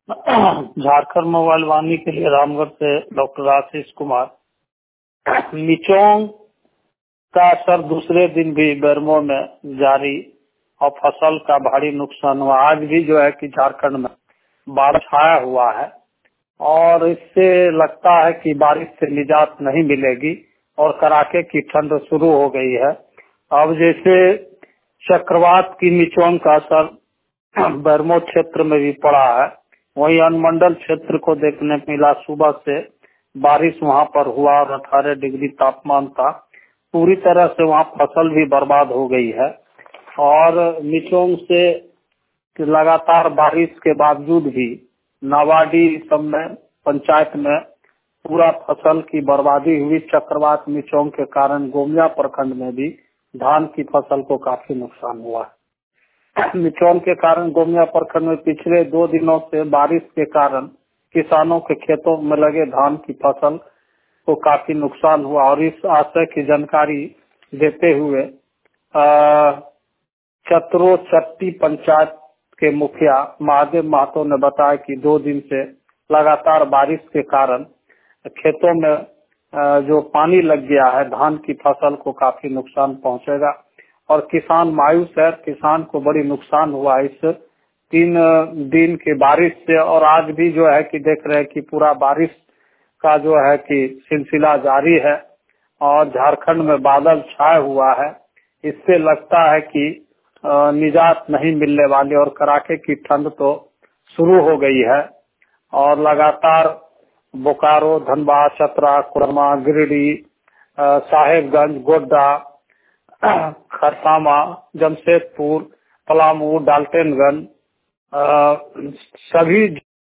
Jharkhand mobile वाणी के लिए रामगढ़ से डॉक्टर आशीष कुमार। मिचोंग का असर दूसरे दिन भी बेरमो में जारी और फसल का भारी नुकसान हुआ। आज भी जो है कि झारखंड में बाढ़ छाया हुआ है और इससे लगता है कि बारिश से निजात नहीं मिलेगी और कड़ाके की ठंड शुरू हो गई है। अब जैसे चक्रवात की मिचोंग का असर बेरमो क्षेत्र में भी पड़ा है, वहीं अनुमंडल क्षेत्र को देखने मिला। सुबह से बारिश वहां पर हुआ और 18 डिग्री तापमान था। पूरी तरह से वहां फसल भी बर्बाद हो गई है और मिचोंग से लगातार बारिश के बावजूद भी नावाडी सब में पंचायत में पूरा फसल की बर्बादी हुई। चक्रवात मिचोंग के कारण गोमिया प्रखंड में भी धान की फसल को काफी नुकसान हुआ है। मिचोंग के कारण गोमिया प्रखंड में पिछले 2 दिनों से बारिश के कारण किसानों के खेतों में लगे धान की फसल को काफी नुकसान हुआ और इस आशय की जानकारी देते हुए चतरो चट्टी पंचायत के मुखिया महादेव महतो ने बताया कि 2 दिन से लगातार बारिश के कारण खेतों में जो पानी लग गया है, धान की फसल को काफी नुकसान पहुंचेगा और किसान मायूस है। किसान को बड़ी नुकसान हुआ इस 3 दिन की बारिश से और आज भी जो है कि देख रहे हैं कि पूरा बारिश का जो है कि सिलसिला जारी है और झारखंड में बादल छाया हुआ है। इससे लगता है कि निजात नहीं मिलने वाली और कड़ाके की ठंड तो शुरू हो गई है और लगातार बोकारो, धनबाद, चतरा, कोरमा, गिरिडीह, साहेबगंज, गोड्डा, खरसामा, जमशेदपुर, पलामू, डाल्टनगंज सभी